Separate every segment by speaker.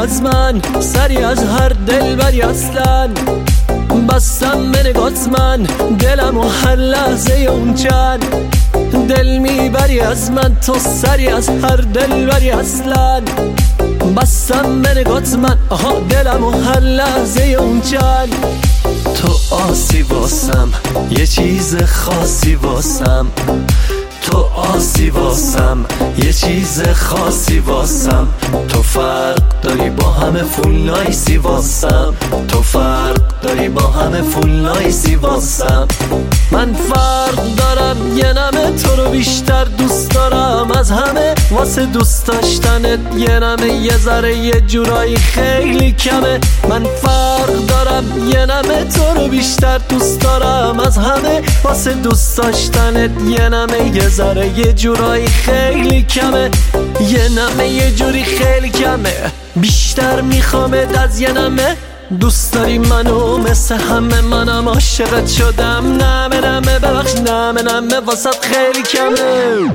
Speaker 1: از من، سری از هر دلبری اصلا. بستم به نگات من دلم و هر لحظه اون چند. دل میبری از من تو، سری از هر دلبری اصلا. بستم به نگات من دلم و هر لحظه اون چند. تو آسی واسم، یه چیز خاصی واسم. تو آسی واسم، یه چیز خاصی واسم. تو فرق داری با همه فول نایسی واسم. تو فرق داری با همه فول نایسی واسم. من فرق دارم، یه نمه تو رو بیشتر دوست دارم از همه. واسه دوست داشتنت یه نمه یه ذره یه جورایی خیلی کمه. من فرق دارم، یه نمه تو رو بیشتر دوست دارم از همه. واسه دوست داشتنت یه نمه یه ذره یه جورایی خیلی کمه. یه نمه یه جوری خیلی کمه، بیشتر میخوامت از یه نمه. دوست داری منو مثل همه، منم عاشقت شدم. نمه نمه ببخش، نمه نمه واسط خیلی کمه.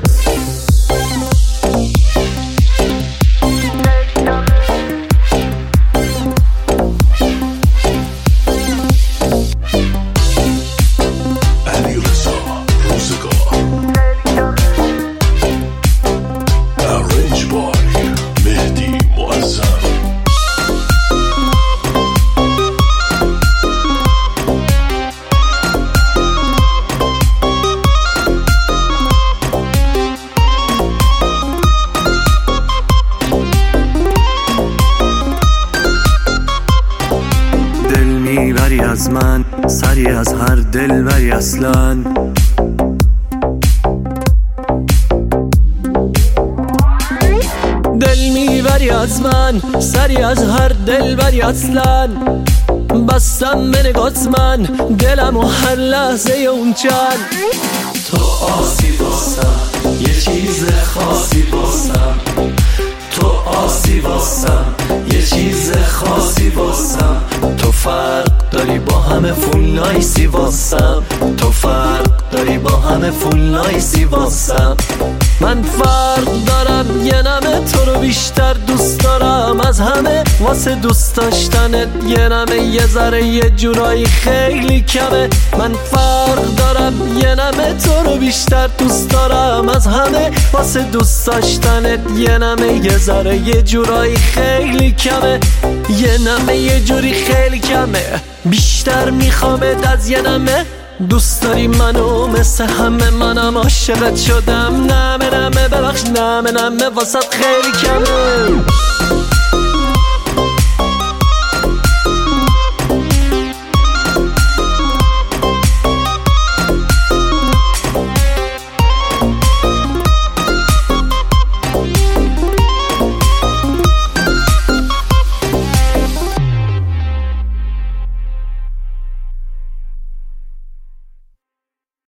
Speaker 1: میبری از من، سری از هر دلبری اصلا. دل میبری از من، سری از هر دلبری اصلا. بستم به نگات من دلم و هر لحظه اون چند. تو آسی واسم، یه چیز خاصی واسم. تو آسی واسم، یه چیز خاصی واسم. تو فرق داری با همه فول نایسی واسم. تو فرق داری با همه فول نایسی واسم. من فرق دارم، یه نمه تو رو بیشتر دوست دارم از همه. واسه دوست داشتنت یه نمه یه ذره یه جورایی خیلی کمه. من فرق دارم، یه نمه تو رو بیشتر دوست دارم از همه. واسه دوست داشتنت یه نمه یه ذره یه جورایی خیلی کمه. یه نمه یه جوری خیلی کمه، بیشتر میخوامت از یه نمه. دوست داری منو مثل همه، منم عاشقت شدم. نمه نمه ببخش، نمه نمه واسط خیلی کمه.